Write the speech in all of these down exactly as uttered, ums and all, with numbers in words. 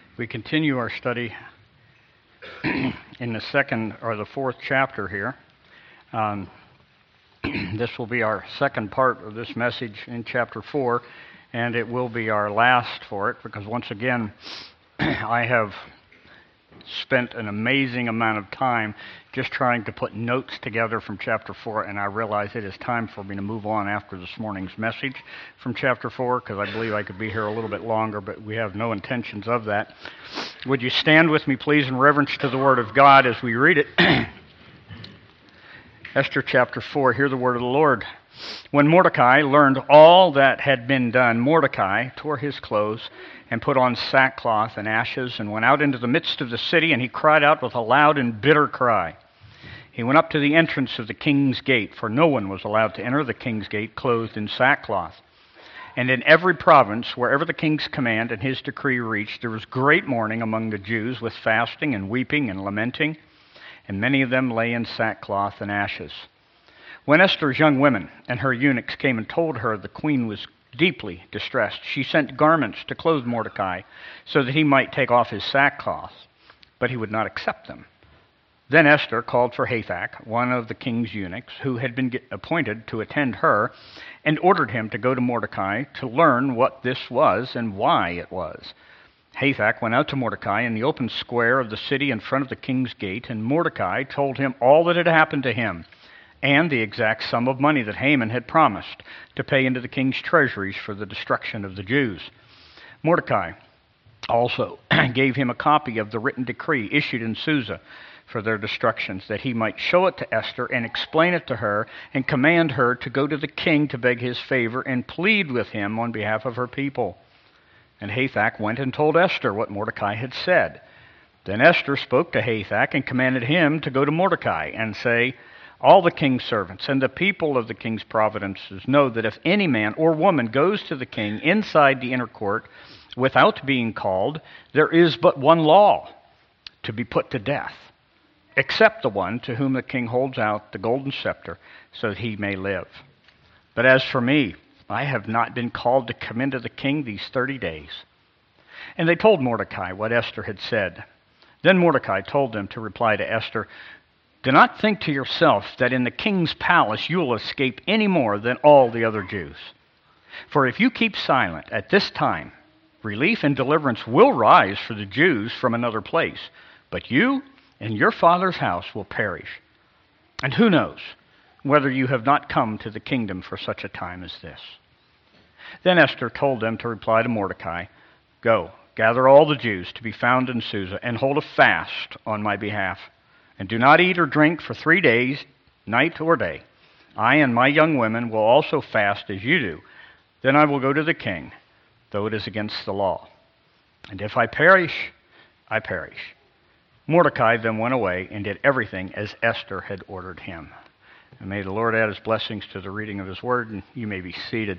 We continue our study in the second or the fourth chapter here. Um, this will be our second part of this message in chapter four, and it will be our last for it because once again, I have spent an amazing amount of time just trying to put notes together from chapter four, and I realize it is time for me to move on after this morning's message from chapter four, because I believe I could be here a little bit longer, but we have no intentions of that. Would you stand with me, please, in reverence to the Word of God as we read it? Esther chapter four, hear the word of the Lord. When Mordecai learned all that had been done, Mordecai tore his clothes and put on sackcloth and ashes and went out into the midst of the city, and he cried out with a loud and bitter cry. He went up to the entrance of the king's gate, for no one was allowed to enter the king's gate clothed in sackcloth. And in every province, wherever the king's command and his decree reached, there was great mourning among the Jews with fasting and weeping and lamenting, and many of them lay in sackcloth and ashes. When Esther's young women and her eunuchs came and told her the queen was deeply distressed, she sent garments to clothe Mordecai so that he might take off his sackcloth, but he would not accept them. Then Esther called for Hathach, one of the king's eunuchs, who had been appointed to attend her, and ordered him to go to Mordecai to learn what this was and why it was. Hathach went out to Mordecai in the open square of the city in front of the king's gate, and Mordecai told him all that had happened to him, and the exact sum of money that Haman had promised to pay into the king's treasuries for the destruction of the Jews. Mordecai also gave him a copy of the written decree issued in Susa for their destructions, that he might show it to Esther and explain it to her and command her to go to the king to beg his favor and plead with him on behalf of her people. And Hathach went and told Esther what Mordecai had said. Then Esther spoke to Hathach and commanded him to go to Mordecai and say, all the king's servants and the people of the king's provinces know that if any man or woman goes to the king inside the inner court without being called, there is but one law, to be put to death, except the one to whom the king holds out the golden scepter so that he may live. But as for me, I have not been called to come into the king these thirty days. And they told Mordecai what Esther had said. Then Mordecai told them to reply to Esther, do not think to yourself that in the king's palace you will escape any more than all the other Jews. For if you keep silent at this time, relief and deliverance will rise for the Jews from another place, but you and your father's house will perish. And who knows whether you have not come to the kingdom for such a time as this. Then Esther told them to reply to Mordecai, go, gather all the Jews to be found in Susa, and hold a fast on my behalf. And do not eat or drink for three days, night or day. I and my young women will also fast as you do. Then I will go to the king, though it is against the law. And if I perish, I perish. Mordecai then went away and did everything as Esther had ordered him. And may the Lord add his blessings to the reading of his word, and you may be seated.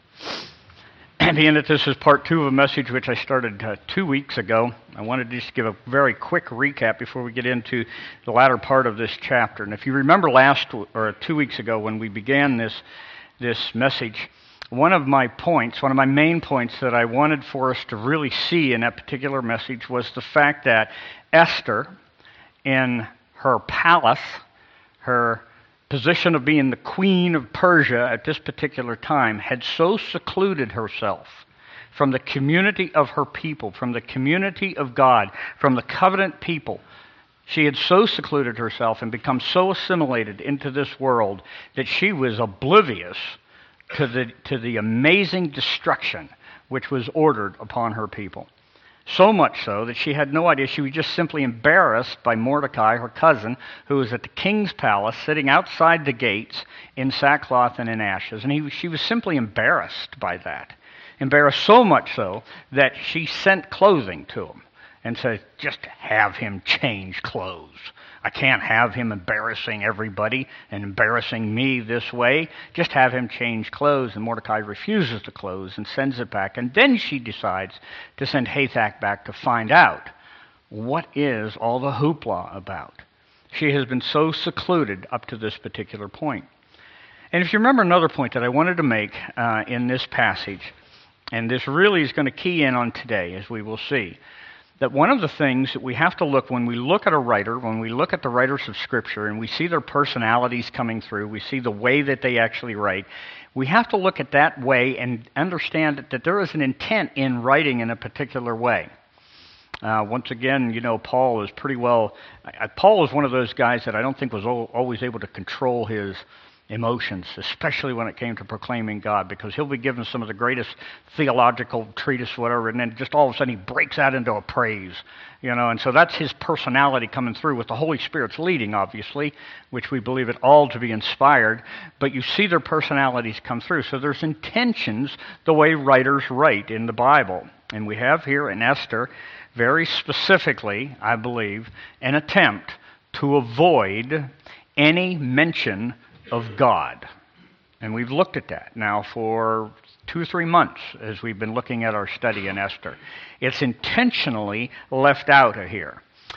And being that this is part two of a message which I started uh, two weeks ago, I wanted to just give a very quick recap before we get into the latter part of this chapter. And if you remember last or two weeks ago when we began this this message, one of my points, one of my main points that I wanted for us to really see in that particular message was the fact that Esther, in her palace, her position of being the queen of Persia at this particular time, had so secluded herself from the community of her people, from the community of God, from the covenant people. She had so secluded herself and become so assimilated into this world that she was oblivious to the, to the amazing destruction which was ordered upon her people. So much so that she had no idea. She was just simply embarrassed by Mordecai, her cousin, who was at the king's palace, sitting outside the gates in sackcloth and in ashes. And he, she was simply embarrassed by that. Embarrassed so much so that she sent clothing to him and said, just have him change clothes. I can't have him embarrassing everybody and embarrassing me this way. Just have him change clothes. And Mordecai refuses the clothes and sends it back. And then she decides to send Hathach back to find out what is all the hoopla about. She has been so secluded up to this particular point. And if you remember another point that I wanted to make uh, in this passage, and this really is going to key in on today, as we will see, that one of the things that we have to look, when we look at a writer, when we look at the writers of Scripture and we see their personalities coming through, we see the way that they actually write, we have to look at that way and understand that there is an intent in writing in a particular way. Uh, once again, you know, Paul is pretty well, uh, Paul is one of those guys that I don't think was al- always able to control his emotions, especially when it came to proclaiming God, because he'll be given some of the greatest theological treatise, whatever, and then just all of a sudden he breaks out into a praise, you know, and so that's his personality coming through with the Holy Spirit's leading, obviously, which we believe it all to be inspired, but you see their personalities come through. So there's intentions the way writers write in the Bible, and we have here in Esther, very specifically, I believe, an attempt to avoid any mention of God. And we've looked at that now for two or three months as we've been looking at our study in Esther. It's intentionally left out of here.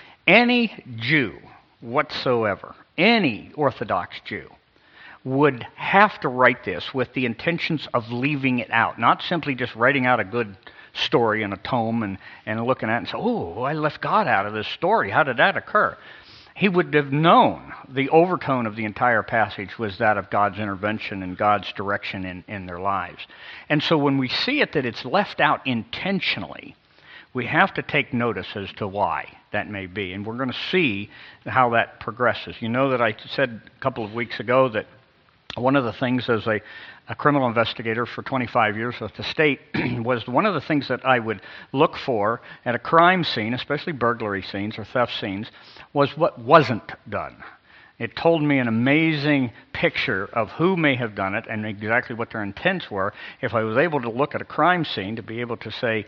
Any Jew whatsoever, any Orthodox Jew, would have to write this with the intentions of leaving it out, not simply just writing out a good story in a tome and, and looking at it and say, oh, I left God out of this story. How did that occur? He would have known the overtone of the entire passage was that of God's intervention and God's direction in, in their lives. And so when we see it that it's left out intentionally, we have to take notice as to why that may be. And we're going to see how that progresses. You know that I said a couple of weeks ago that one of the things as a, a criminal investigator for twenty-five years with the state was one of the things that I would look for at a crime scene, especially burglary scenes or theft scenes, was what wasn't done. It told me an amazing picture of who may have done it and exactly what their intents were if I was able to look at a crime scene to be able to say,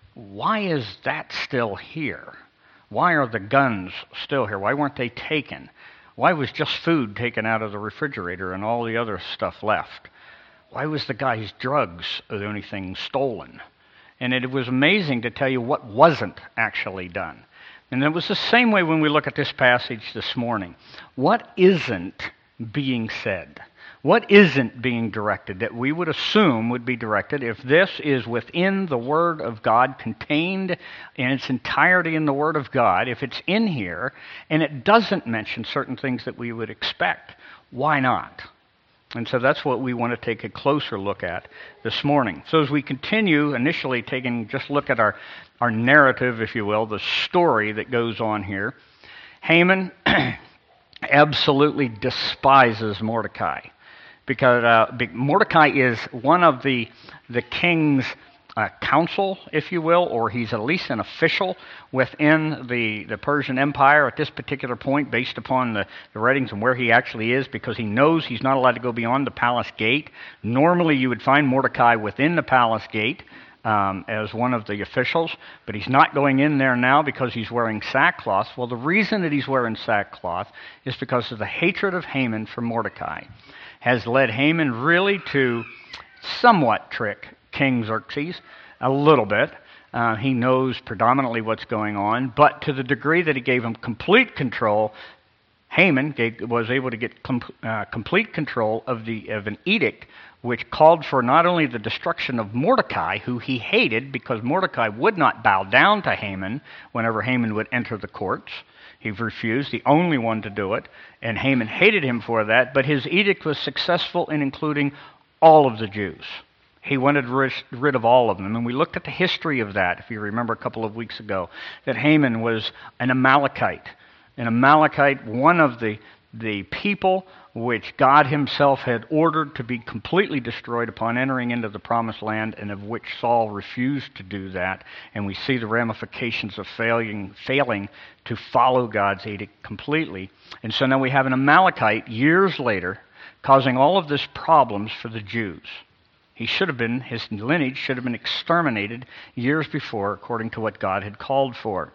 why is that still here? Why are the guns still here? Why weren't they taken? Why was just food taken out of the refrigerator and all the other stuff left? Why was the guy's drugs the only thing stolen? And it was amazing to tell you what wasn't actually done. And it was the same way when we look at this passage this morning. What isn't being said? What isn't being directed that we would assume would be directed if this is within the Word of God, contained in its entirety in the Word of God, if it's in here and it doesn't mention certain things that we would expect? Why not? And so that's what we want to take a closer look at this morning. So as we continue, initially taking just a look at our, our narrative, if you will, the story that goes on here, Haman absolutely despises Mordecai. Because uh, Mordecai is one of the, the king's uh, council, if you will, or he's at least an official within the, the Persian Empire at this particular point based upon the, the writings and where he actually is, because he knows he's not allowed to go beyond the palace gate. Normally you would find Mordecai within the palace gate um, as one of the officials, but he's not going in there now because he's wearing sackcloth. Well, the reason that he's wearing sackcloth is because of the hatred of Haman for Mordecai has led Haman really to somewhat trick King Xerxes a little bit. Uh, he knows predominantly what's going on, but to the degree that he gave him complete control, Haman gave, was able to get com- uh, complete control of, the, of an edict which called for not only the destruction of Mordecai, who he hated because Mordecai would not bow down to Haman whenever Haman would enter the courts. He refused, the only one to do it, and Haman hated him for that, but his edict was successful in including all of the Jews. He wanted rid of all of them, and we looked at the history of that, if you remember a couple of weeks ago, that Haman was an Amalekite. An Amalekite, one of the, the people which God himself had ordered to be completely destroyed upon entering into the promised land, and of which Saul refused to do that. And we see the ramifications of failing, failing to follow God's edict completely. And so now we have an Amalekite years later causing all of this problems for the Jews. He should have been, his lineage should have been exterminated years before, according to what God had called for.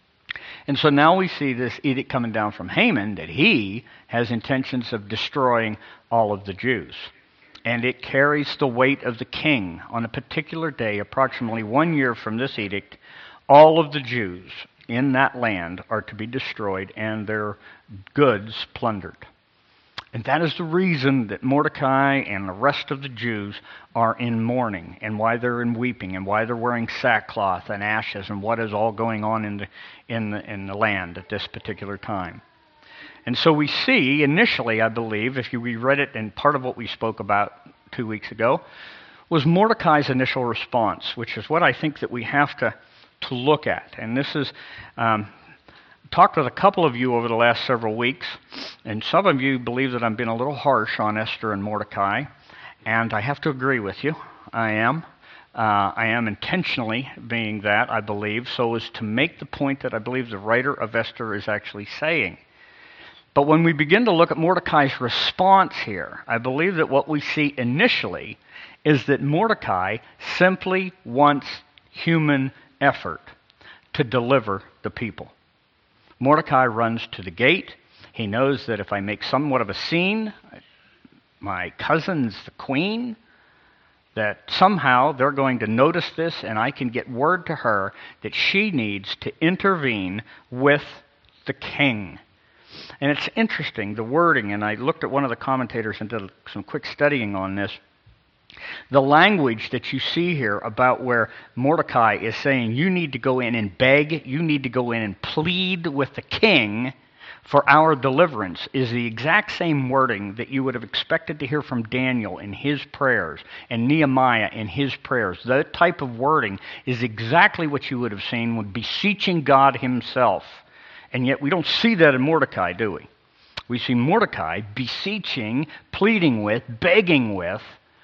And so now we see this edict coming down from Haman that he has intentions of destroying all of the Jews. And it carries the weight of the king. On a particular day, approximately one year from this edict, all of the Jews in that land are to be destroyed and their goods plundered. And that is the reason that Mordecai and the rest of the Jews are in mourning, and why they're in weeping, and why they're wearing sackcloth and ashes, and what is all going on in the, in the, in the land at this particular time. And so we see initially, I believe, if you reread it, and part of what we spoke about two weeks ago, was Mordecai's initial response, which is what I think that we have to, to look at. And this is... Um, talked with a couple of you over the last several weeks, and some of you believe that I'm being a little harsh on Esther and Mordecai, and I have to agree with you. I am. Uh, I am intentionally being that, I believe, so as to make the point that I believe the writer of Esther is actually saying. But when we begin to look at Mordecai's response here, I believe that what we see initially is that Mordecai simply wants human effort to deliver the people. Mordecai runs to the gate. He knows that if I make somewhat of a scene, my cousin's the queen, that somehow they're going to notice this, and I can get word to her that she needs to intervene with the king. And it's interesting, the wording, and I looked at one of the commentators and did some quick studying on this. The language that you see here about where Mordecai is saying you need to go in and beg, you need to go in and plead with the king for our deliverance is the exact same wording that you would have expected to hear from Daniel in his prayers and Nehemiah in his prayers. That type of wording is exactly what you would have seen when beseeching God himself. And yet we don't see that in Mordecai, do we? We see Mordecai beseeching, pleading with, begging with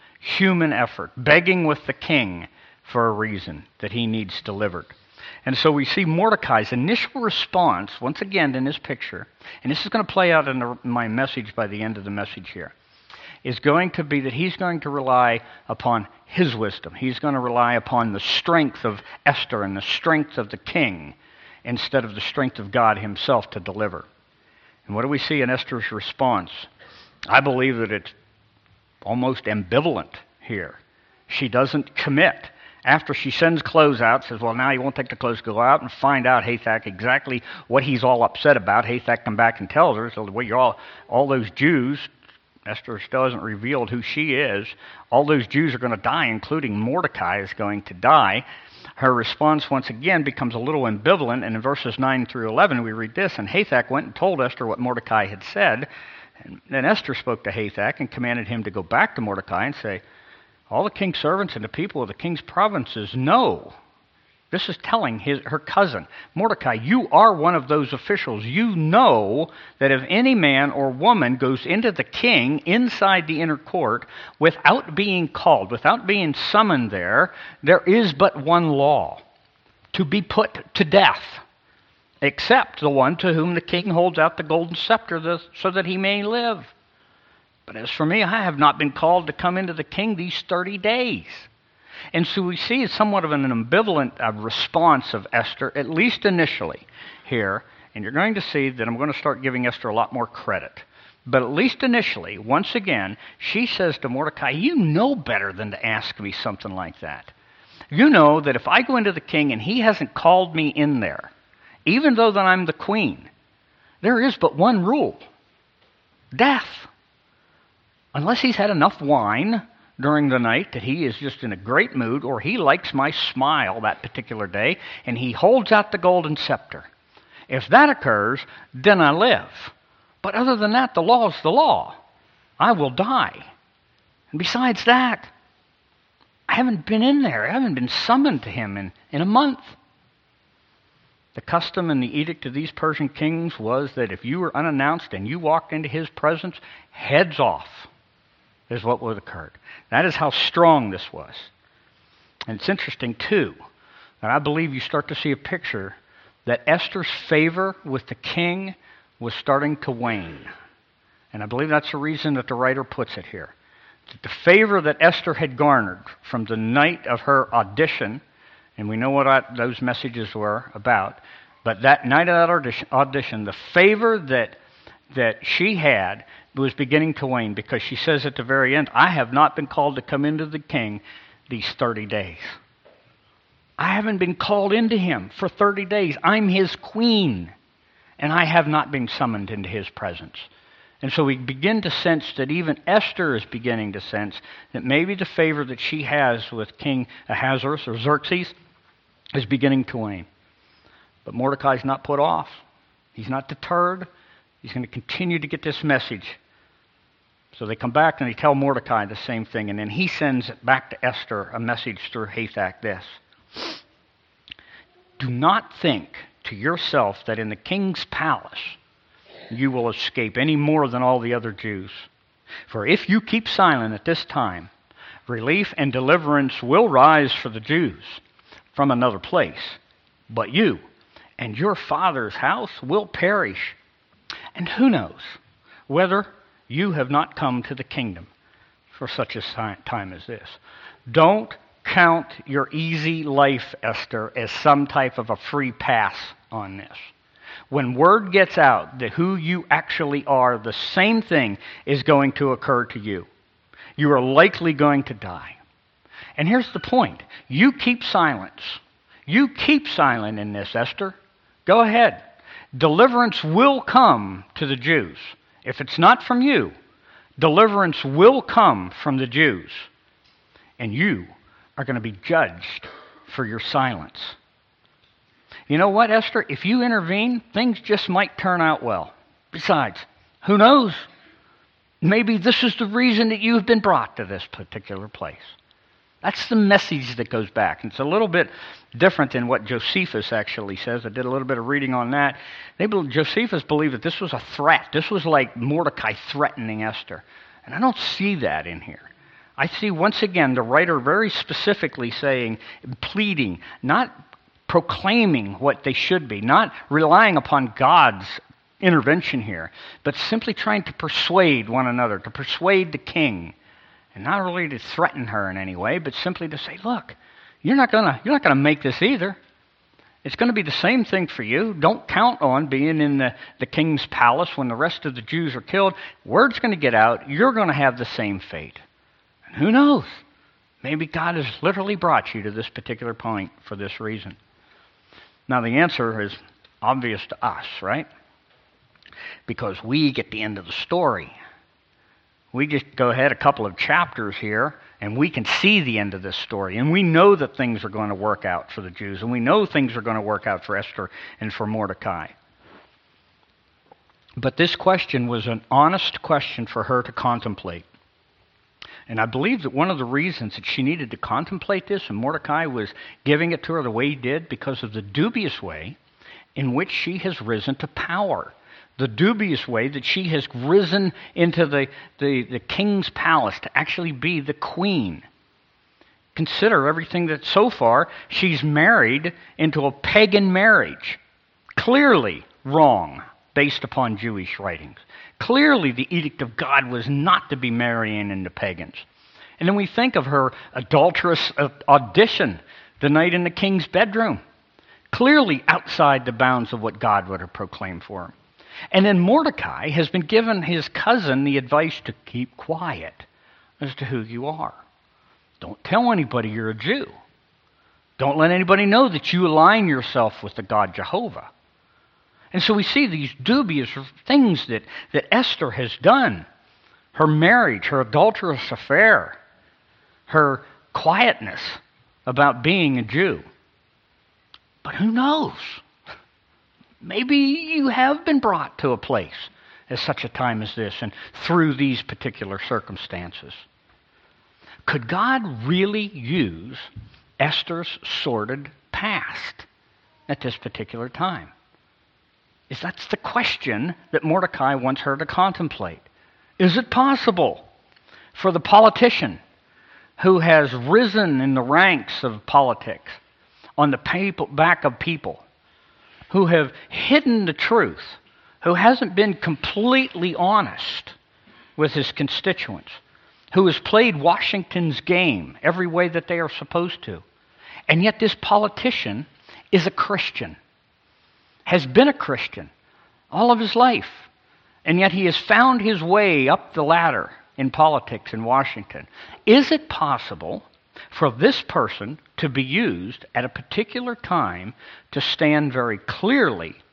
human effort, begging with the king for a reason that he needs delivered. And so we see Mordecai's initial response, once again in this picture, and this is going to play out in the, my message by the end of the message here, is going to be that he's going to rely upon his wisdom. He's going to rely upon the strength of Esther and the strength of the king instead of the strength of God himself to deliver. And what do we see in Esther's response? I believe that it's almost ambivalent here. She doesn't commit. After she sends clothes out, says, well, now you won't take the clothes, go out and find out Hathach exactly what he's all upset about. Hathach come back and tells her, so well, you're all, all those Jews, Esther still hasn't revealed who she is, all those Jews are going to die, including Mordecai is going to die. Her response once again becomes a little ambivalent, and in verses nine through eleven we read this, and Hathach went and told Esther what Mordecai had said. And then Esther spoke to Hathach and commanded him to go back to Mordecai and say, all the king's servants and the people of the king's provinces know. This is telling his, her cousin, Mordecai, you are one of those officials. You know that if any man or woman goes into the king inside the inner court without being called, without being summoned there, there is but one law, to be put to death. Except the one to whom the king holds out the golden scepter so that he may live. But as for me, I have not been called to come into the king these thirty days. And so we see somewhat of an ambivalent uh, response of Esther, at least initially here. And you're going to see that I'm going to start giving Esther a lot more credit. But at least initially, once again, she says to Mordecai, you know better than to ask me something like that. You know that if I go into the king and he hasn't called me in there, even though that I'm the queen, there is but one rule. Death. Unless he's had enough wine during the night that he is just in a great mood, or he likes my smile that particular day, and he holds out the golden scepter. If that occurs, then I live. But other than that, the law is the law. I will die. And besides that, I haven't been in there. I haven't been summoned to him in, in a month. The custom and the edict of these Persian kings was that if you were unannounced and you walked into his presence, heads off is what would have occurred. That is how strong this was. And it's interesting, too, that I believe you start to see a picture that Esther's favor with the king was starting to wane. And I believe that's the reason that the writer puts it here. That the favor that Esther had garnered from the night of her audition, and we know what I, those messages were about, but that night of that audition, audition the favor that that she had was beginning to wane, because she says at the very end, I have not been called to come into the king these thirty days. I haven't been called into him for thirty days. I'm his queen, and I have not been summoned into his presence. And so we begin to sense that even Esther is beginning to sense that maybe the favor that she has with King Ahasuerus or Xerxes is beginning to wane. But Mordecai's not put off. He's not deterred. He's going to continue to get this message. So they come back and they tell Mordecai the same thing. And then he sends back to Esther a message through Hathach this. Do not think to yourself that in the king's palace you will escape any more than all the other Jews. For if you keep silent at this time, relief and deliverance will rise for the Jews from another place. But you and your father's house will perish. And who knows whether you have not come to the kingdom for such a time as this. Don't count your easy life, Esther, as some type of a free pass on this. When word gets out that who you actually are, the same thing is going to occur to you. You are likely going to die. And here's the point. You keep silence. You keep silent in this, Esther. Go ahead. Deliverance will come to the Jews. If it's not from you, deliverance will come from the Jews. And you are going to be judged for your silence. You know what, Esther? If you intervene, things just might turn out well. Besides, who knows? Maybe this is the reason that you've been brought to this particular place. That's the message that goes back. And it's a little bit different than what Josephus actually says. I did a little bit of reading on that. They, Josephus believed that this was a threat. This was like Mordecai threatening Esther. And I don't see that in here. I see, once again, the writer very specifically saying, pleading, not proclaiming what they should be, not relying upon God's intervention here, but simply trying to persuade one another, to persuade the king, and not really to threaten her in any way, but simply to say, look, you're not gonna you're not gonna make this either. It's going to be the same thing for you. Don't count on being in the, the king's palace when the rest of the Jews are killed. Word's going to get out. You're going to have the same fate. And who knows? Maybe God has literally brought you to this particular point for this reason. Now, the answer is obvious to us, right? Because we get the end of the story. We just go ahead a couple of chapters here, and we can see the end of this story. And we know that things are going to work out for the Jews, and we know things are going to work out for Esther and for Mordecai. But this question was an honest question for her to contemplate. And I believe that one of the reasons that she needed to contemplate this, and Mordecai was giving it to her the way he did, because of the dubious way in which she has risen to power. The dubious way that she has risen into the, the, the king's palace to actually be the queen. Consider everything that so far she's married into a pagan marriage. Clearly wrong based upon Jewish writings. Clearly the edict of God was not to be marrying into pagans. And then we think of her adulterous audition the night in the king's bedroom. Clearly outside the bounds of what God would have proclaimed for him. And then Mordecai has been given his cousin the advice to keep quiet as to who you are. Don't tell anybody you're a Jew. Don't let anybody know that you align yourself with the God Jehovah. And so we see these dubious things that, that Esther has done. Her marriage, her adulterous affair, her quietness about being a Jew. But who knows? Maybe you have been brought to a place at such a time as this and through these particular circumstances. Could God really use Esther's sordid past at this particular time? Is that's the question that Mordecai wants her to contemplate. Is it possible for the politician who has risen in the ranks of politics on the people, back of people, who have hidden the truth, who hasn't been completely honest with his constituents, who has played Washington's game every way that they are supposed to, and yet this politician is a Christian, has been a Christian all of his life, and yet he has found his way up the ladder in politics in Washington. Is it possible for this person to be used at a particular time to stand very clearly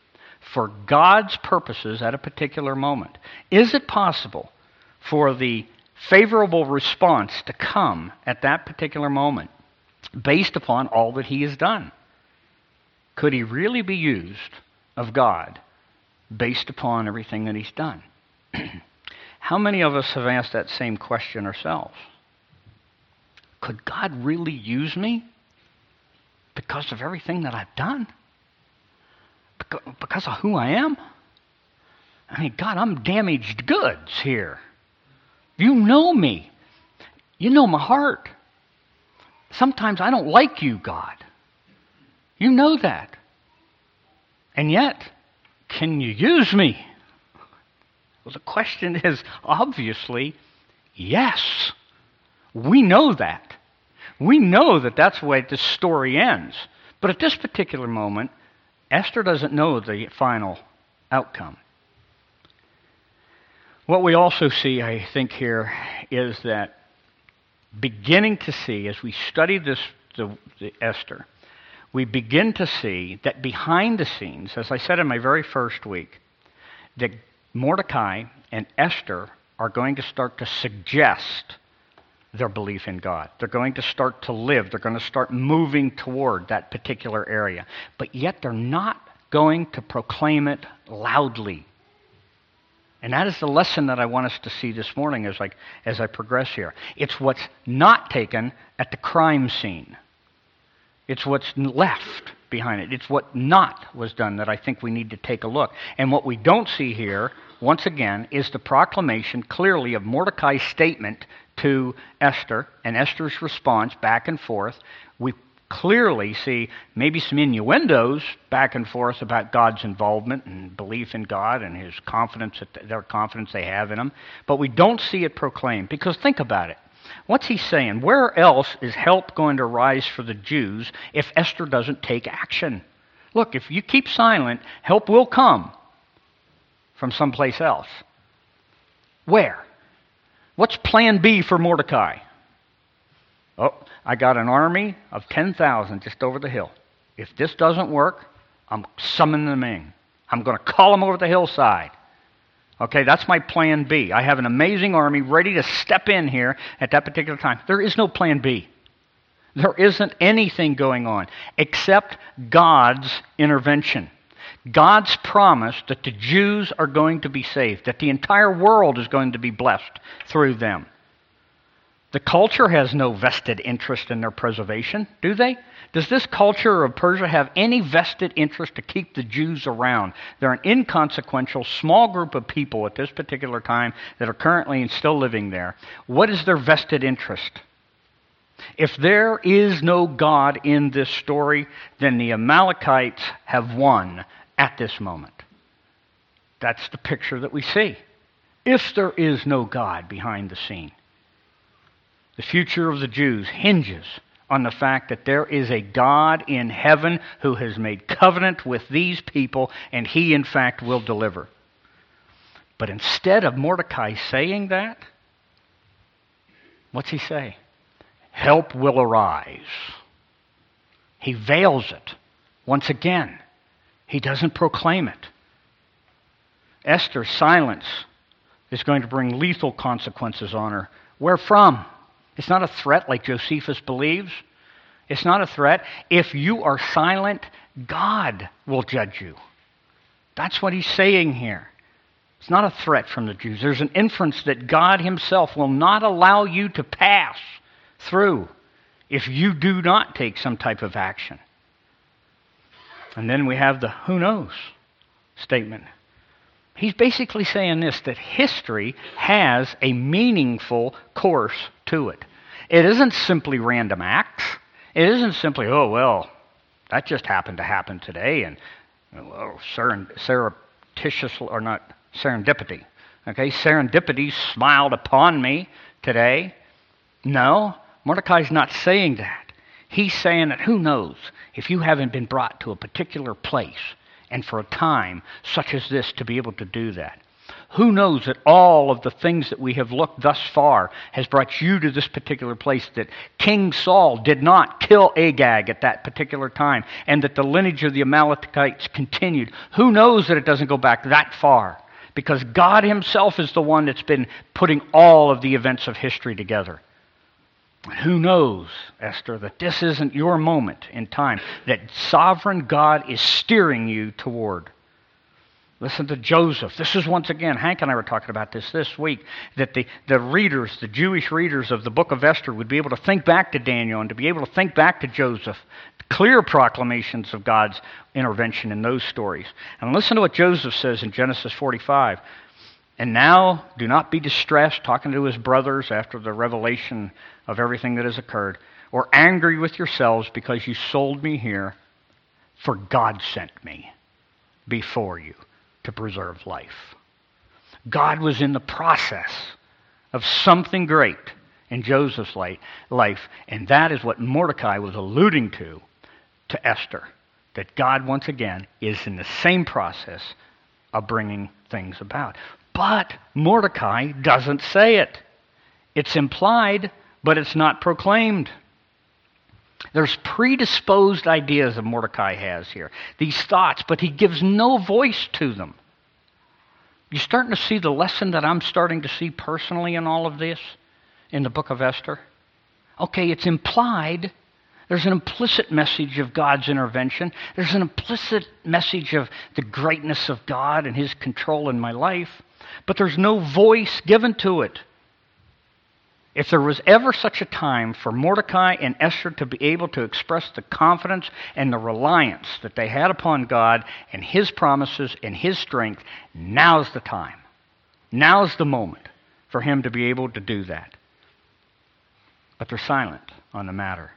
for God's purposes at a particular moment? Is it possible for the favorable response to come at that particular moment based upon all that he has done? Could he really be used of God based upon everything that he's done? How many of us have asked that same question ourselves? Could God really use me because of everything that I've done? Because of who I am? I mean, God, I'm damaged goods here. You know me. You know my heart. Sometimes I don't like you, God. You know that. And yet, can you use me? Well, the question is obviously yes. We know that. We know that that's the way this story ends. But at this particular moment, Esther doesn't know the final outcome. What we also see, I think, here is that beginning to see, as we study this, the, the Esther, we begin to see that behind the scenes, as I said in my very first week, that Mordecai and Esther are going to start to suggest their belief in God. They're going to start to live. They're going to start moving toward that particular area. But yet they're not going to proclaim it loudly. And that is the lesson that I want us to see this morning as I, as I progress here. It's what's not taken at the crime scene. It's what's left behind it. It's what not was done that I think we need to take a look. And what we don't see here, once again, is the proclamation clearly of Mordecai's statement to Esther and Esther's response back and forth. We clearly see maybe some innuendos back and forth about God's involvement and belief in God and his confidence, that their confidence they have in him. But we don't see it proclaimed. Because think about it. What's he saying? Where else is help going to rise for the Jews if Esther doesn't take action? Look, if you keep silent, help will come from someplace else. Where? What's plan B for Mordecai? Oh, I got an army of ten thousand just over the hill. If this doesn't work, I'm summoning them in. I'm going to call them over the hillside. Okay, that's my plan B. I have an amazing army ready to step in here at that particular time. There is no plan B. There isn't anything going on except God's intervention. God's promise that the Jews are going to be saved, that the entire world is going to be blessed through them. The culture has no vested interest in their preservation, do they? Does this culture of Persia have any vested interest to keep the Jews around? They're an inconsequential, small group of people at this particular time that are currently and still living there. What is their vested interest? If there is no God in this story, then the Amalekites have won at this moment. That's the picture that we see. If there is no God behind the scene. The future of the Jews hinges on the fact that there is a God in heaven who has made covenant with these people, and he, in fact, will deliver. But instead of Mordecai saying that, what's he say? Help will arise. He veils it. Once again, he doesn't proclaim it. Esther's silence is going to bring lethal consequences on her. Where from? It's not a threat like Josephus believes. It's not a threat. If you are silent, God will judge you. That's what he's saying here. It's not a threat from the Jews. There's an inference that God himself will not allow you to pass through if you do not take some type of action. And then we have the who knows statement. He's basically saying this, that history has a meaningful course to it. It isn't simply random acts. It isn't simply, oh, well, that just happened to happen today, and well, surreptitious, or not, serendipity. Okay, serendipity smiled upon me today. No, Mordecai's not saying that. He's saying that who knows if you haven't been brought to a particular place and for a time such as this to be able to do that. Who knows that all of the things that we have looked thus far has brought you to this particular place, that King Saul did not kill Agag at that particular time, and that the lineage of the Amalekites continued. Who knows that it doesn't go back that far? Because God himself is the one that's been putting all of the events of history together. Who knows, Esther, that this isn't your moment in time, that sovereign God is steering you toward. Listen to Joseph. This is once again, Hank and I were talking about this this week, that the, the readers, the Jewish readers of the book of Esther would be able to think back to Daniel and to be able to think back to Joseph, clear proclamations of God's intervention in those stories. And listen to what Joseph says in Genesis forty-five. And now do not be distressed, talking to his brothers after the revelation of everything that has occurred, or angry with yourselves because you sold me here, for God sent me before you to preserve life. God was in the process of something great in Joseph's life, and that is what Mordecai was alluding to to Esther, that God once again is in the same process of bringing things about. But Mordecai doesn't say it. It's implied, but it's not proclaimed. There's predisposed ideas that Mordecai has here, these thoughts, but he gives no voice to them. You starting to see the lesson that I'm starting to see personally in all of this in the book of Esther? Okay, it's implied. There's an implicit message of God's intervention. There's an implicit message of the greatness of God and his control in my life. But there's no voice given to it. If there was ever such a time for Mordecai and Esther to be able to express the confidence and the reliance that they had upon God and his promises and his strength, now's the time. Now's the moment for him to be able to do that. But they're silent on the matter.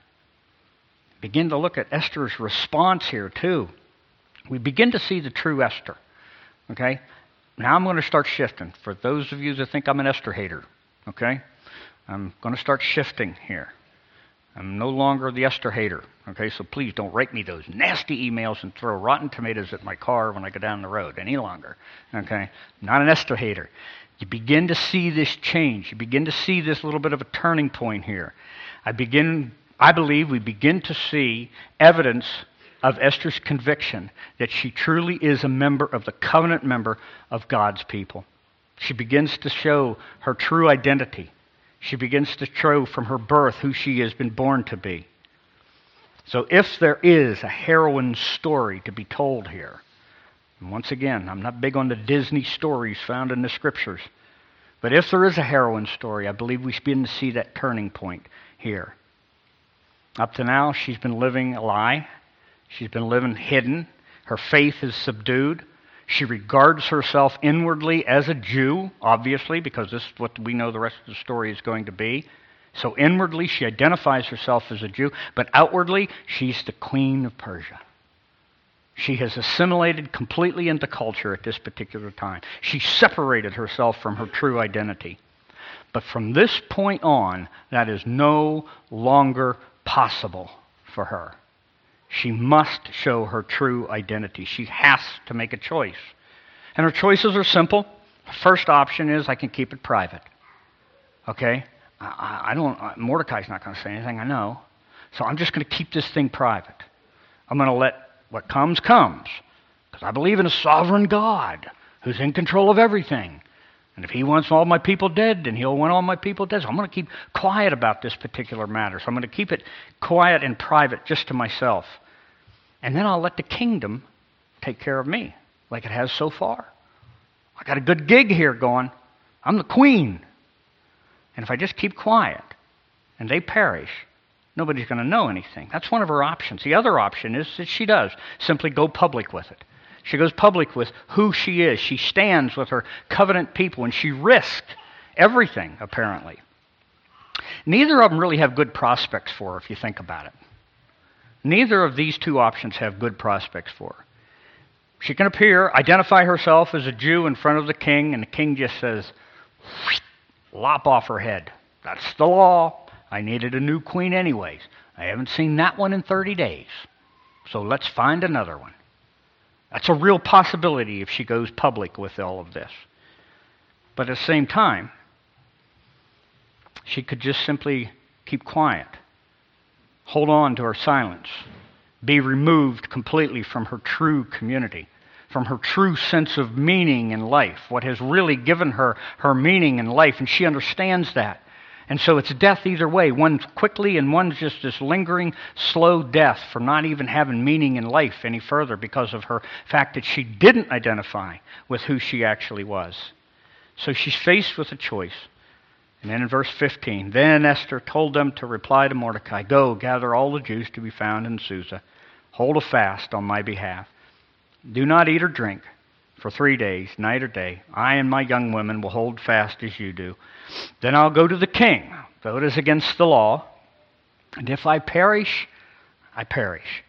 Begin to look at Esther's response here too. We begin to see the true Esther. Okay? Now I'm going to start shifting. For those of you that think I'm an Esther hater, okay? I'm going to start shifting here. I'm no longer the Esther hater, okay? So please don't write me those nasty emails and throw rotten tomatoes at my car when I go down the road any longer, okay? Not an Esther hater. You begin to see this change. You begin to see this little bit of a turning point here. I begin, I believe we begin to see evidence of Esther's conviction that she truly is a member of the covenant member of God's people. She begins to show her true identity. She begins to show from her birth who she has been born to be. So if there is a heroine story to be told here, and once again, I'm not big on the Disney stories found in the scriptures, but if there is a heroine story, I believe we begin to see that turning point here. Up to now, she's been living a lie. She's been living hidden. Her faith is subdued. She regards herself inwardly as a Jew, obviously, because this is what we know the rest of the story is going to be. So inwardly, she identifies herself as a Jew, but outwardly, she's the queen of Persia. She has assimilated completely into culture at this particular time. She separated herself from her true identity. But from this point on, that is no longer possible for her. She must show her true identity. She has to make a choice. And her choices are simple. The first option is I can keep it private. Okay? I, I don't, Mordecai's not going to say anything, I know. So I'm just going to keep this thing private. I'm going to let what comes, comes. Because I believe in a sovereign God who's in control of everything. And if he wants all my people dead, then he'll want all my people dead. So I'm going to keep quiet about this particular matter. So I'm going to keep it quiet and private just to myself. And then I'll let the kingdom take care of me, like it has so far. I got a good gig here going. I'm the queen. And if I just keep quiet and they perish, nobody's going to know anything. That's one of her options. The other option is that she does simply go public with it. She goes public with who she is. She stands with her covenant people, and she risked everything, apparently. Neither of them really have good prospects for her, if you think about it. Neither of these two options have good prospects for her. She can appear, identify herself as a Jew in front of the king, and the king just says, lop off her head. That's the law. I needed a new queen anyways. I haven't seen that one in thirty days. So let's find another one. That's a real possibility if she goes public with all of this. But at the same time, she could just simply keep quiet, hold on to her silence, be removed completely from her true community, from her true sense of meaning in life, what has really given her her meaning in life, and she understands that. And so it's death either way. One's quickly and one's just this lingering, slow death for not even having meaning in life any further because of her fact that she didn't identify with who she actually was. So she's faced with a choice. And then in verse fifteen, then Esther told them to reply to Mordecai, go, gather all the Jews to be found in Susa. Hold a fast on my behalf. Do not eat or drink for three days, night or day. I and my young women will hold fast as you do. Then I'll go to the king, though it is against the law. And if I perish, I perish.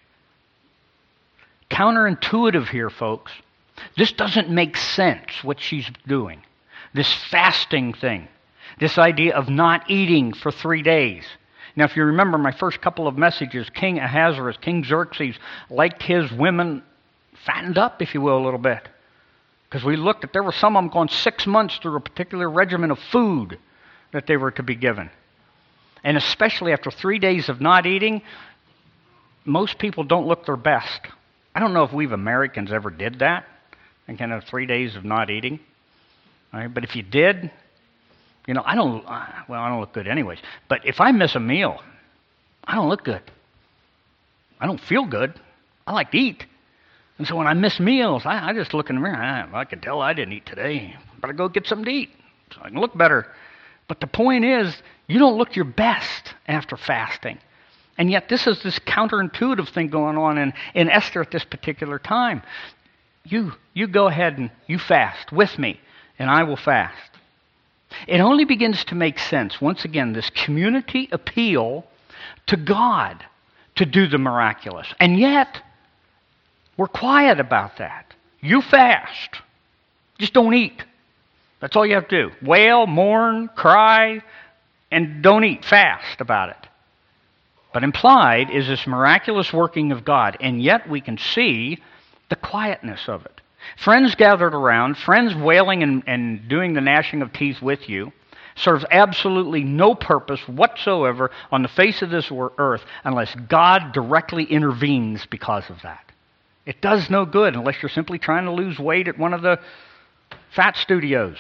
Counterintuitive here, folks. This doesn't make sense, what she's doing. This fasting thing. This idea of not eating for three days. Now, if you remember my first couple of messages, King Ahasuerus, King Xerxes, liked his women fattened up, if you will, a little bit. Because we looked at, there were some of them going six months through a particular regimen of food that they were to be given. And especially after three days of not eating, most people don't look their best. I don't know if we've Americans ever did that, and kind of three days of not eating. All right, but if you did, you know, I don't, well, I don't look good anyways. But if I miss a meal, I don't look good. I don't feel good. I like to eat. And so when I miss meals, I, I just look in the mirror. I, I can tell I didn't eat today. Better go get something to eat so I can look better. But the point is, you don't look your best after fasting. And yet this is this counterintuitive thing going on in, in Esther at this particular time. You, you go ahead and you fast with me, and I will fast. It only begins to make sense, once again, this community appeal to God to do the miraculous. And yet, we're quiet about that. You fast. Just don't eat. That's all you have to do. Wail, mourn, cry, and don't eat. Fast about it. But implied is this miraculous working of God, and yet we can see the quietness of it. Friends gathered around, friends wailing and, and doing the gnashing of teeth with you, serves absolutely no purpose whatsoever on the face of this earth unless God directly intervenes because of that. It does no good unless you're simply trying to lose weight at one of the fat studios.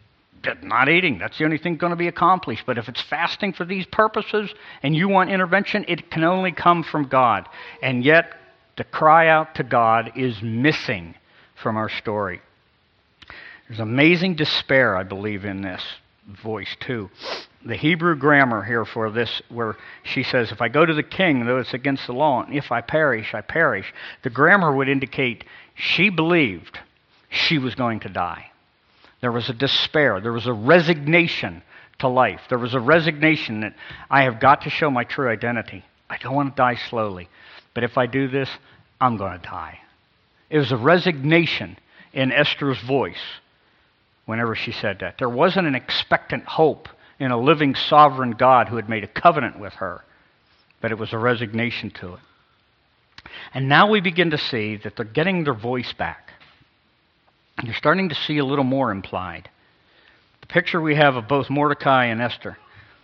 Not eating, that's the only thing going to be accomplished. But if it's fasting for these purposes and you want intervention, it can only come from God. And yet, the cry out to God is missing from our story. There's amazing despair, I believe, in this voice too. The Hebrew grammar here for this, where she says, if I go to the king, though it's against the law, and if I perish, I perish. The grammar would indicate she believed she was going to die. There was a despair. There was a resignation to life. There was a resignation that I have got to show my true identity. I don't want to die slowly. But if I do this, I'm going to die. It was a resignation in Esther's voice whenever she said that. There wasn't an expectant hope in a living sovereign God who had made a covenant with her, but it was a resignation to it. And now we begin to see that they're getting their voice back. You're starting to see a little more implied. The picture we have of both Mordecai and Esther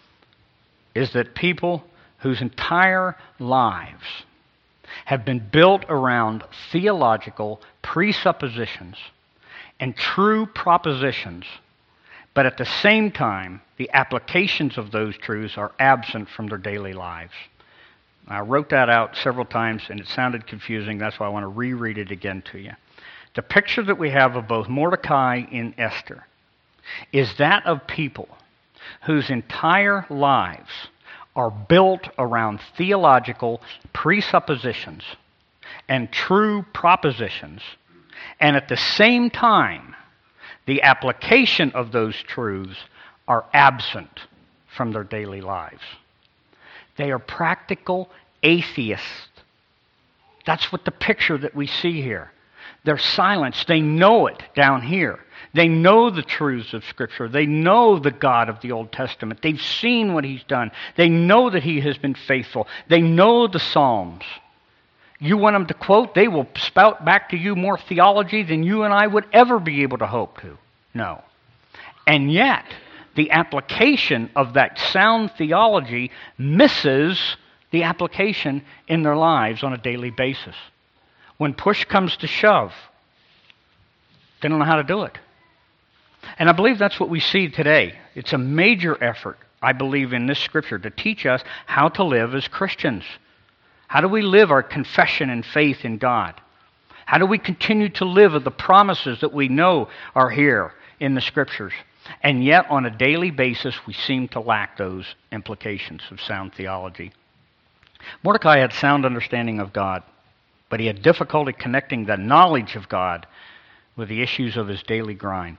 is that people whose entire lives have been built around theological presuppositions and true propositions, but at the same time, the applications of those truths are absent from their daily lives. I wrote that out several times, and it sounded confusing. That's why I want to reread it again to you. The picture that we have of both Mordecai and Esther is that of people whose entire lives are built around theological presuppositions and true propositions, and at the same time, the application of those truths are absent from their daily lives. They are practical atheists. That's what the picture that we see here. They're silenced. They know it down here. They know the truths of Scripture. They know the God of the Old Testament. They've seen what He's done. They know that He has been faithful. They know the Psalms. You want them to quote, they will spout back to you more theology than you and I would ever be able to hope to. No. And yet, the application of that sound theology misses the application in their lives on a daily basis. When push comes to shove, they don't know how to do it. And I believe that's what we see today. It's a major effort, I believe, in this scripture to teach us how to live as Christians. How do we live our confession and faith in God? How do we continue to live of the promises that we know are here in the scriptures? And yet, on a daily basis, we seem to lack those implications of sound theology. Mordecai had sound understanding of God, but he had difficulty connecting the knowledge of God with the issues of his daily grind.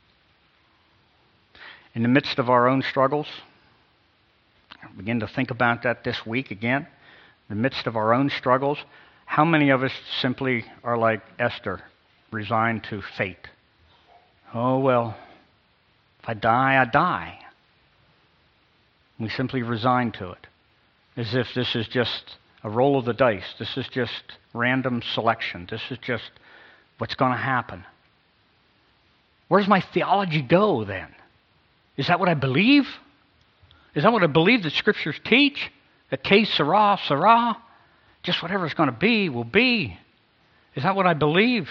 In the midst of our own struggles, begin to think about that this week again. In the midst of our own struggles, how many of us simply are like Esther, resigned to fate? Oh, well, if I die, I die. We simply resign to it, as if this is just a roll of the dice. This is just random selection. This is just what's going to happen. Where does my theology go then? Is that what I believe? Is that what I believe that Scriptures teach? That que sera, sera? Just whatever's going to be, will be. Is that what I believe?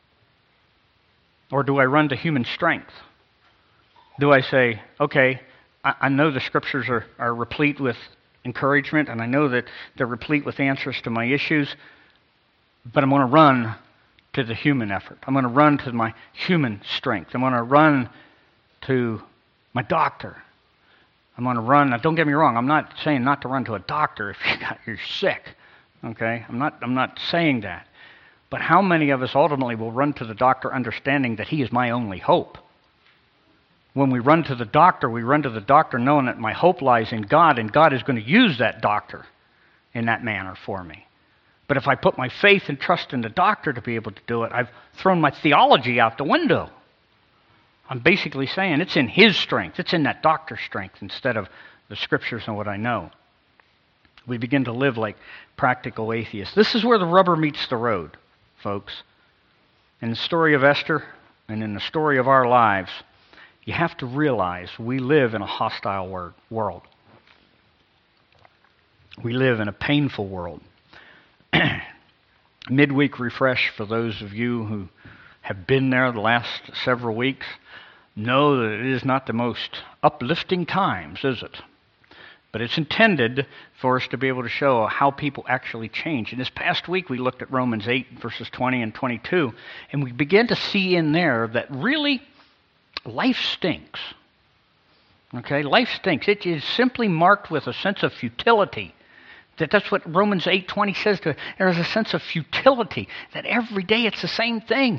Or do I run to human strength? Do I say, okay, I, I know the Scriptures are, are replete with encouragement, and I know that they're replete with answers to my issues, but I'm going to run to the human effort. I'm going to run to my human strength. I'm going to run to my doctor. I'm going to run. Now, don't get me wrong. I'm not saying not to run to a doctor if you got, you're sick. Okay? I'm not, I'm not saying that. But how many of us ultimately will run to the doctor understanding that he is my only hope? When we run to the doctor, we run to the doctor knowing that my hope lies in God, and God is going to use that doctor in that manner for me. But if I put my faith and trust in the doctor to be able to do it, I've thrown my theology out the window. I'm basically saying it's in his strength. It's in that doctor's strength instead of the Scriptures and what I know. We begin to live like practical atheists. This is where the rubber meets the road, folks. In the story of Esther and in the story of our lives, you have to realize we live in a hostile wor- world. We live in a painful world. Midweek refresh for those of you who have been there the last several weeks. Know that it is not the most uplifting times, is it? But it's intended for us to be able to show how people actually change. In this past week, we looked at Romans eight, verses twenty and twenty-two, and we began to see in there that really life stinks. Okay, life stinks. It is simply marked with a sense of futility. That that's what Romans eight twenty says to. There's a sense of futility. That every day it's the same thing.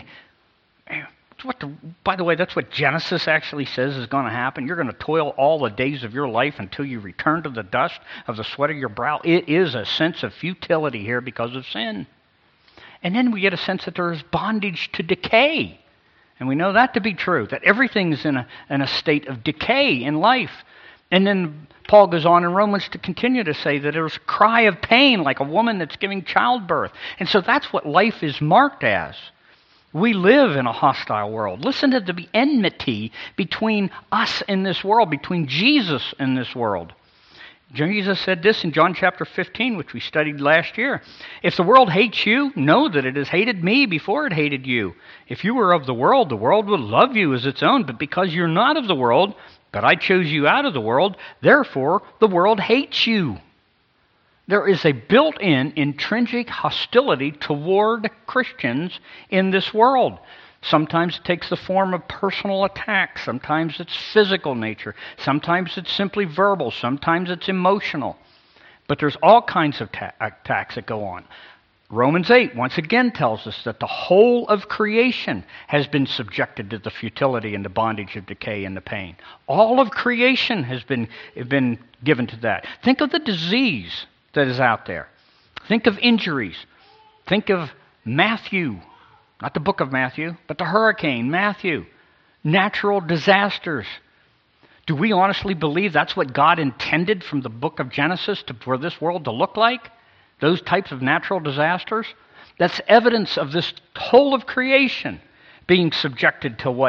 It's what the, by the way, that's what Genesis actually says is going to happen. You're going to toil all the days of your life until you return to the dust of the sweat of your brow. It is a sense of futility here because of sin. And then we get a sense that there is bondage to decay. And we know that to be true, that everything's in a, in a state of decay in life. And then Paul goes on in Romans to continue to say that there's a cry of pain like a woman that's giving childbirth. And so that's what life is marked as. We live in a hostile world. Listen to the enmity between us in this world, between Jesus in this world. Jesus said this in John chapter fifteen, which we studied last year. If the world hates you, know that it has hated me before it hated you. If you were of the world, the world would love you as its own. But because you're not of the world, but I chose you out of the world, therefore the world hates you. There is a built-in intrinsic hostility toward Christians in this world. Sometimes it takes the form of personal attack. Sometimes it's physical nature. Sometimes it's simply verbal. Sometimes it's emotional. But there's all kinds of ta- attacks that go on. Romans eight once again tells us that the whole of creation has been subjected to the futility and the bondage of decay and the pain. All of creation has been, been given to that. Think of the disease that is out there. Think of injuries. Think of Matthew. Not the book of Matthew, but the hurricane, Matthew. Natural disasters. Do we honestly believe that's what God intended from the book of Genesis to, for this world to look like? Those types of natural disasters? That's evidence of this whole of creation being subjected to what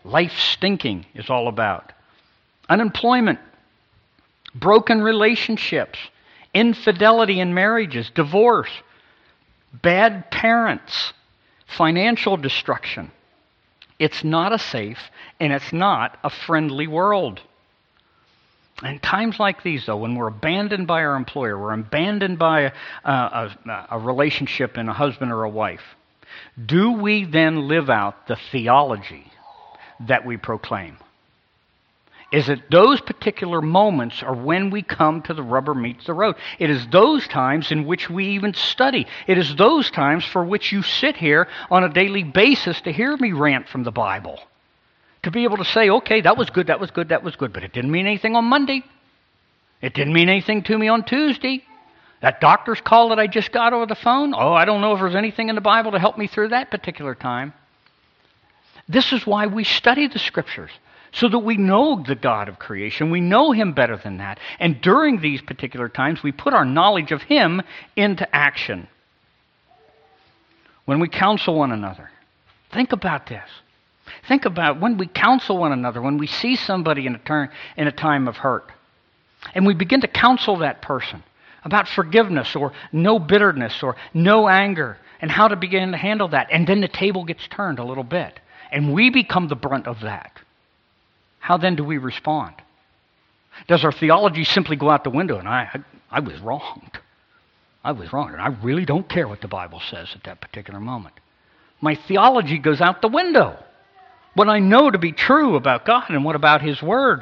life stinking is all about. Unemployment, broken relationships, infidelity in marriages, divorce, bad parents, financial destruction. It's not a safe and it's not a friendly world. And times like these, though, when we're abandoned by our employer, we're abandoned by a, a, a relationship in a husband or a wife, do we then live out the theology that we proclaim? Is it those particular moments or when we come to the rubber meets the road? It is those times in which we even study. It is those times for which you sit here on a daily basis to hear me rant from the Bible. To be able to say, okay, that was good, that was good, that was good, but it didn't mean anything on Monday. It didn't mean anything to me on Tuesday. That doctor's call that I just got over the phone, oh, I don't know if there's anything in the Bible to help me through that particular time. This is why we study the Scriptures, so that we know the God of creation. We know Him better than that. And during these particular times, we put our knowledge of Him into action. When we counsel one another, think about this. Think about when we counsel one another, when we see somebody in a, turn, in a time of hurt, and we begin to counsel that person about forgiveness or no bitterness or no anger and how to begin to handle that. And then the table gets turned a little bit, and we become the brunt of that. How then do we respond? Does our theology simply go out the window and I, I, I was wronged? I was wrong, and I really don't care what the Bible says at that particular moment. My theology goes out the window. What I know to be true about God and what about His Word.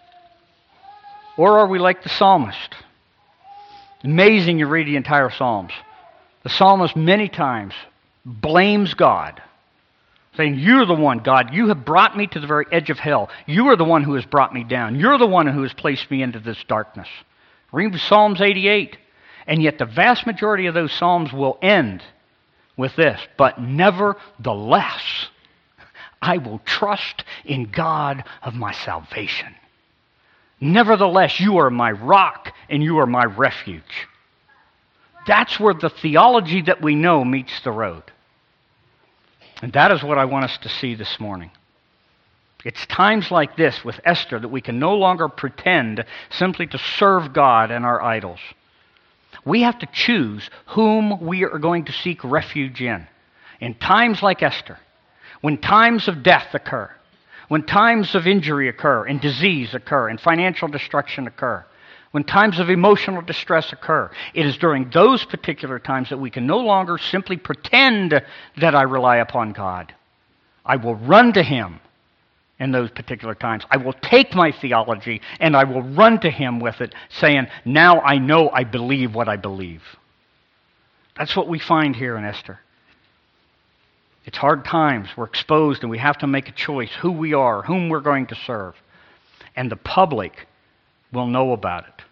Or are we like the psalmist? Amazing, you read the entire Psalms. The psalmist many times blames God, saying, you're the one, God, you have brought me to the very edge of hell. You are the one who has brought me down. You're the one who has placed me into this darkness. Read Psalms eighty-eight. And yet the vast majority of those Psalms will end with this, but nevertheless, I will trust in God of my salvation. Nevertheless, you are my rock and you are my refuge. That's where the theology that we know meets the road. And that is what I want us to see this morning. It's times like this with Esther that we can no longer pretend simply to serve God and our idols. We have to choose whom we are going to seek refuge in. In times like Esther, when times of death occur, when times of injury occur, and disease occur, and financial destruction occur, when times of emotional distress occur, it is during those particular times that we can no longer simply pretend that I rely upon God. I will run to Him in those particular times. I will take my theology and I will run to Him with it, saying, now I know I believe what I believe. That's what we find here in Esther. It's hard times. We're exposed and we have to make a choice who we are, whom we're going to serve. And the public will know about it.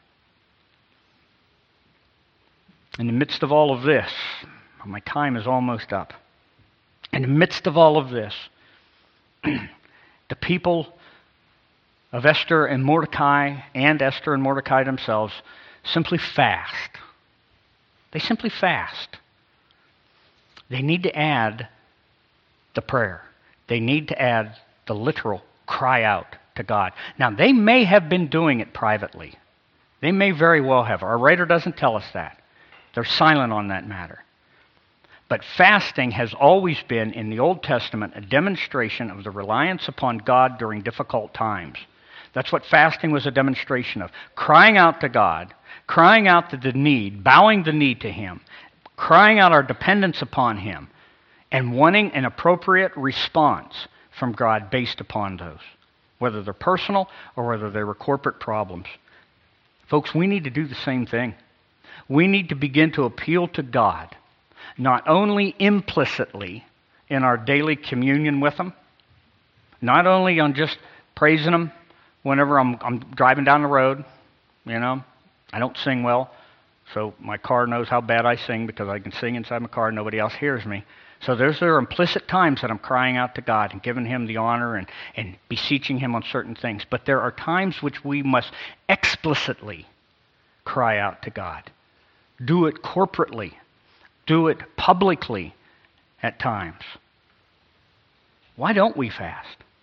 In the midst of all of this, my time is almost up. In the midst of all of this, the people of Esther and Mordecai, and Esther and Mordecai themselves, simply fast. They simply fast. They need to add the prayer. They need to add the literal cry out to God. Now, they may have been doing it privately. They may very well have. Our writer doesn't tell us that. They're silent on that matter. But fasting has always been, in the Old Testament, a demonstration of the reliance upon God during difficult times. That's what fasting was a demonstration of. Crying out to God, crying out to the need, bowing the knee to Him, crying out our dependence upon Him, and wanting an appropriate response from God based upon those, whether they're personal or whether they were corporate problems. Folks, we need to do the same thing. We need to begin to appeal to God, not only implicitly in our daily communion with Him, not only on just praising Him whenever I'm, I'm driving down the road. You know, I don't sing well, so my car knows how bad I sing because I can sing inside my car and nobody else hears me. So there's there are implicit times that I'm crying out to God and giving Him the honor and, and beseeching Him on certain things. But there are times which we must explicitly cry out to God. Do it corporately. Do it publicly at times. Why don't we fast?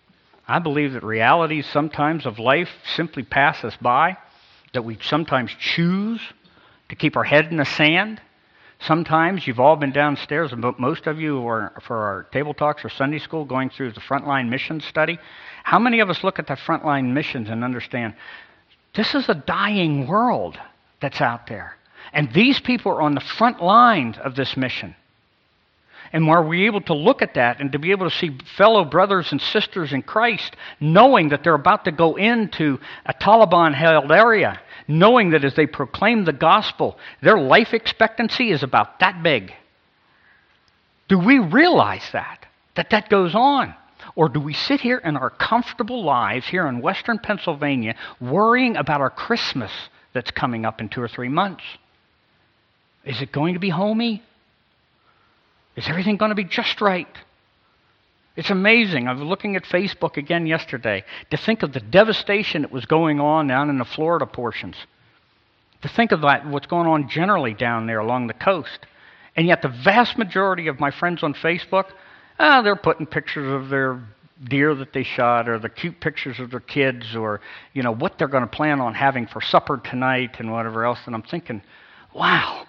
I believe that realities sometimes of life simply pass us by, that we sometimes choose to keep our head in the sand. Sometimes you've all been downstairs, and most of you are for our table talks or Sunday school going through the Frontline Mission Study. How many of us look at the Frontline Missions and understand this is a dying world that's out there? And these people are on the front line of this mission. And were we able to look at that and to be able to see fellow brothers and sisters in Christ, knowing that they're about to go into a Taliban-held area, knowing that as they proclaim the gospel, their life expectancy is about that big. Do we realize that, that that goes on? Or do we sit here in our comfortable lives here in western Pennsylvania worrying about our Christmas that's coming up in two or three months? Is it going to be homey? Is everything going to be just right? It's amazing. I was looking at Facebook again yesterday to think of the devastation that was going on down in the Florida portions. To think of that, what's going on generally down there along the coast. And yet the vast majority of my friends on Facebook, ah, they're putting pictures of their deer that they shot, or the cute pictures of their kids, or you know what they're going to plan on having for supper tonight and whatever else. And I'm thinking, wow,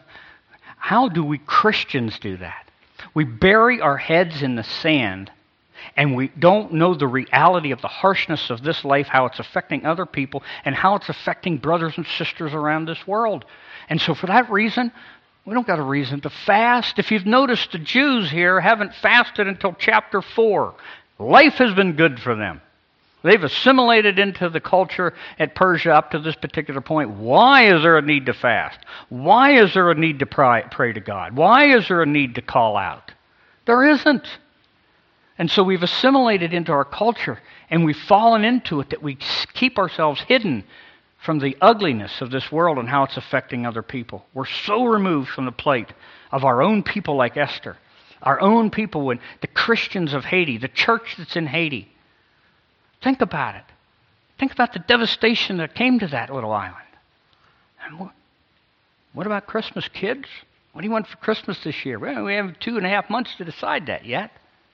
how do we Christians do that? We bury our heads in the sand, and we don't know the reality of the harshness of this life, how it's affecting other people, and how it's affecting brothers and sisters around this world. And so for that reason, we don't got a reason to fast. If you've noticed, the Jews here haven't fasted until chapter four. Life has been good for them. They've assimilated into the culture at Persia up to this particular point. Why is there a need to fast? Why is there a need to pray, pray to God? Why is there a need to call out? There isn't. And so we've assimilated into our culture, and we've fallen into it that we keep ourselves hidden from the ugliness of this world and how it's affecting other people. We're so removed from the plight of our own people like Esther, our own people, when the Christians of Haiti, the church that's in Haiti. Think about it. Think about the devastation that came to that little island. And what about Christmas, kids? What do you want for Christmas this year? Well, we have two and a half months to decide that yet.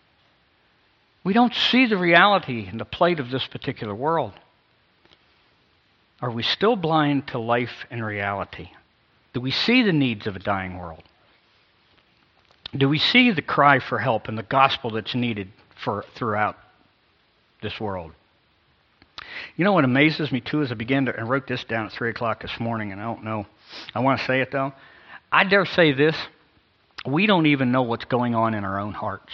We don't see the reality and the plight of this particular world. Are we still blind to life and reality? Do we see the needs of a dying world? Do we see the cry for help and the gospel that's needed for throughout this world? You know what amazes me too, as I began to, I wrote this down at three o'clock this morning, and I don't know, I want to say it though. I dare say this, we don't even know what's going on in our own hearts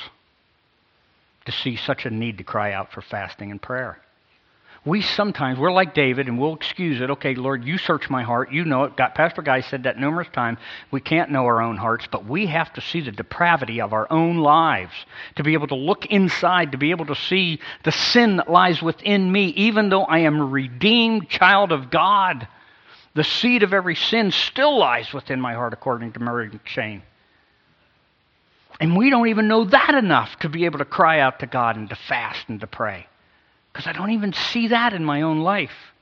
to see such a need to cry out for fasting and prayer. We sometimes, we're like David, and we'll excuse it. Okay, Lord, you search my heart. You know it. God, Pastor Guy said that numerous times. We can't know our own hearts, but we have to see the depravity of our own lives, to be able to look inside, to be able to see the sin that lies within me, even though I am a redeemed child of God. The seed of every sin still lies within my heart, according to Mary McShane. And we don't even know that enough to be able to cry out to God and to fast and to pray. Because I don't even see that in my own life.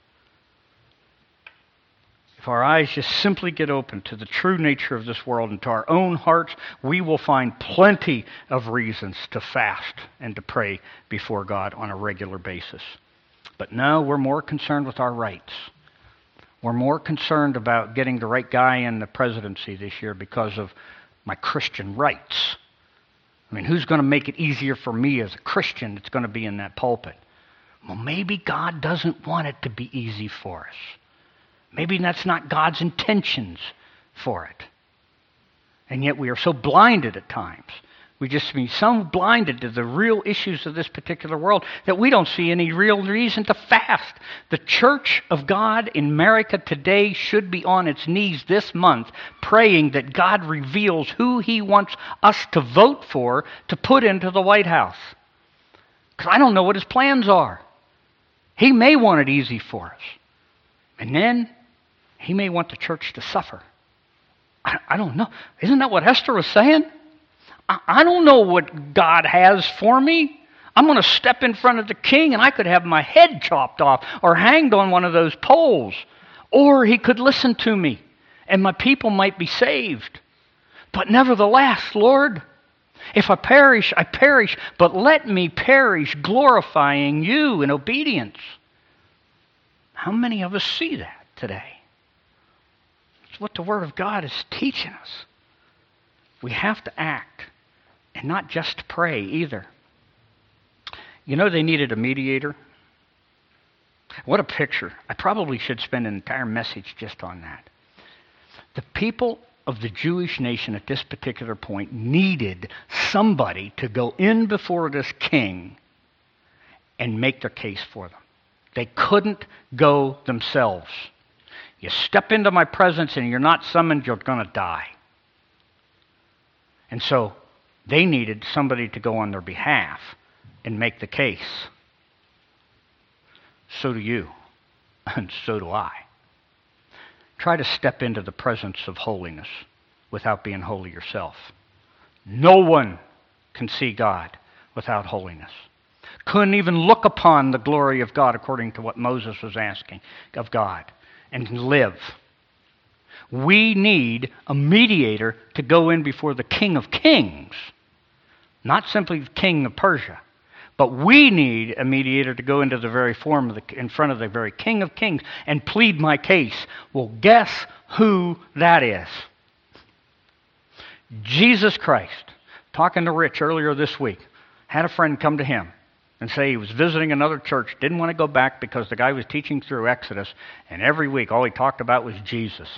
If our eyes just simply get open to the true nature of this world and to our own hearts, we will find plenty of reasons to fast and to pray before God on a regular basis. But no, we're more concerned with our rights. We're more concerned about getting the right guy in the presidency this year because of my Christian rights. I mean, who's going to make it easier for me as a Christian that's going to be in that pulpit? Well, maybe God doesn't want it to be easy for us. Maybe that's not God's intentions for it. And yet we are so blinded at times. We just be so blinded to the real issues of this particular world that we don't see any real reason to fast. The Church of God in America today should be on its knees this month praying that God reveals who He wants us to vote for to put into the White House. Because I don't know what His plans are. He may want it easy for us. And then He may want the church to suffer. I, I don't know. Isn't that what Esther was saying? I, I don't know what God has for me. I'm going to step in front of the king and I could have my head chopped off or hanged on one of those poles. Or He could listen to me and my people might be saved. But nevertheless, Lord, If I perish, I perish, but let me perish glorifying you in obedience. How many of us see that today? It's what the Word of God is teaching us. We have to act, and not just pray either. You know they needed a mediator? What a picture. I probably should spend an entire message just on that. The people of the Jewish nation at this particular point needed somebody to go in before this king and make their case for them. They couldn't go themselves. You step into my presence and you're not summoned, you're going to die. And so they needed somebody to go on their behalf and make the case. So do you, and so do I. Try to step into the presence of holiness without being holy yourself. No one can see God without holiness. Couldn't even look upon the glory of God according to what Moses was asking of God and live. We need a mediator to go in before the King of Kings, not simply the King of Persia. But we need a mediator to go into the very form of the, in front of the very King of Kings and plead my case. Well, guess who that is? Jesus Christ. Talking to Rich earlier this week, had a friend come to him and say he was visiting another church, didn't want to go back because the guy was teaching through Exodus, and every week all he talked about was Jesus.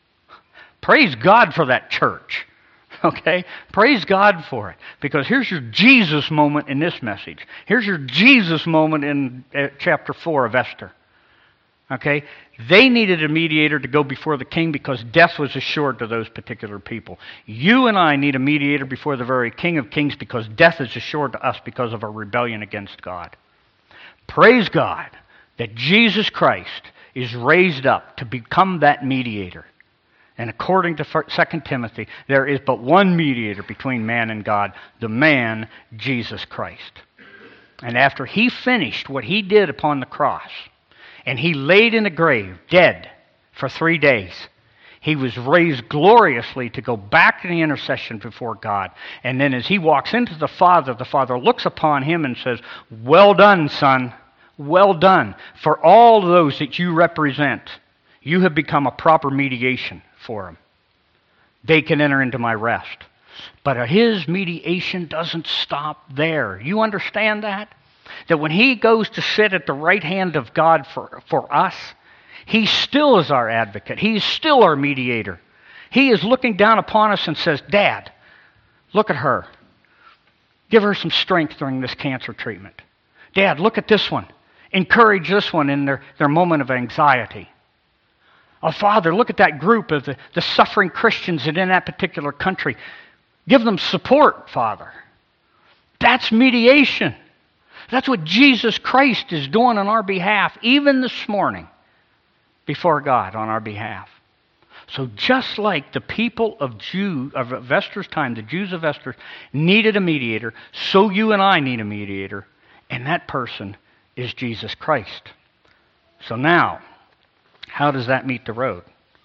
Praise God for that church. Okay? Praise God for it. Because here's your Jesus moment in this message. Here's your Jesus moment in uh, chapter four of Esther. Okay? They needed a mediator to go before the king because death was assured to those particular people. You and I need a mediator before the very King of Kings because death is assured to us because of our rebellion against God. Praise God that Jesus Christ is raised up to become that mediator. And according to Second Timothy, there is but one mediator between man and God, the man, Jesus Christ. And after he finished what he did upon the cross, and he laid in the grave, dead, for three days, he was raised gloriously to go back in the intercession before God. And then as he walks into the Father, the Father looks upon him and says, "Well done, son, well done. For all those that you represent, you have become a proper mediation for them. They can enter into my rest." But his mediation doesn't stop there. You understand that? That when he goes to sit at the right hand of God for, for us, he still is our advocate. He's still our mediator. He is looking down upon us and says, "Dad, look at her. Give her some strength during this cancer treatment. Dad, look at this one. Encourage this one in their, their moment of anxiety. Oh, Father, look at that group of the, the suffering Christians that in that particular country. Give them support, Father." That's mediation. That's what Jesus Christ is doing on our behalf, even this morning, before God on our behalf. So just like the people of Jew of Esther's time, the Jews of Esther needed a mediator, so you and I need a mediator, and that person is Jesus Christ. So now, how does that meet the road?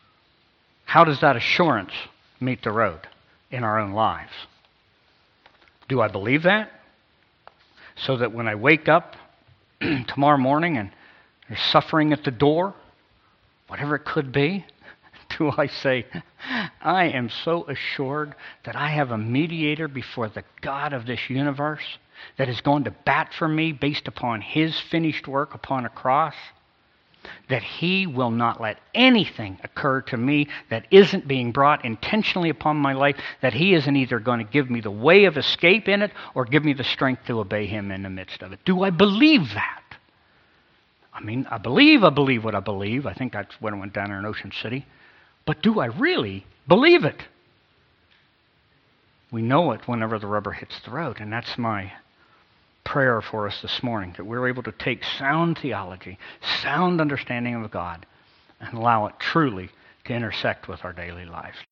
How does that assurance meet the road in our own lives? Do I believe that? So that when I wake up tomorrow morning and there's suffering at the door, whatever it could be, do I say, "I am so assured that I have a mediator before the God of this universe that is going to bat for me based upon his finished work upon a cross? That he will not let anything occur to me that isn't being brought intentionally upon my life, that he isn't either going to give me the way of escape in it or give me the strength to obey him in the midst of it." Do I believe that? I mean, I believe I believe what I believe. I think that's when I went down there in Ocean City. But do I really believe it? We know it whenever the rubber hits the road, and that's my prayer for us this morning, that we're able to take sound theology, sound understanding of God, and allow it truly to intersect with our daily lives.